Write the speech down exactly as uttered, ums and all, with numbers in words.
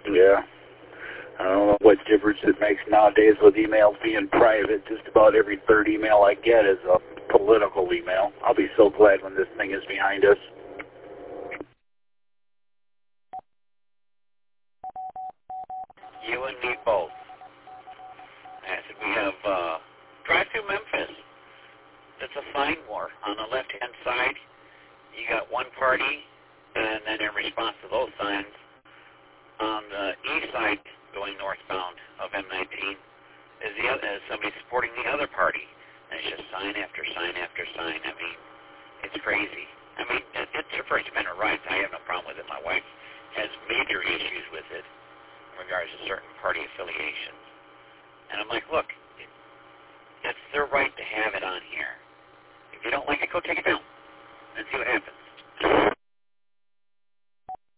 Yeah. I don't know what difference it makes nowadays with emails being private. Just about every third email I get is a political email. I'll be so glad when this thing is behind us. You and me both. I said we have uh, Drive Through Memphis. It's a sign war. On the left-hand side, you got one party, and then in response to those signs, on the east side, going northbound of M nineteen, is the other, is somebody supporting the other party. And it's just sign after sign after sign. I mean, it's crazy. I mean, it, it's your First Amendment rights. I have no problem with it. My wife has major issues with it in regards to certain party affiliations. And I'm like, look, it, it's their right to have it on here. If you don't like it, go take it down and see what happens.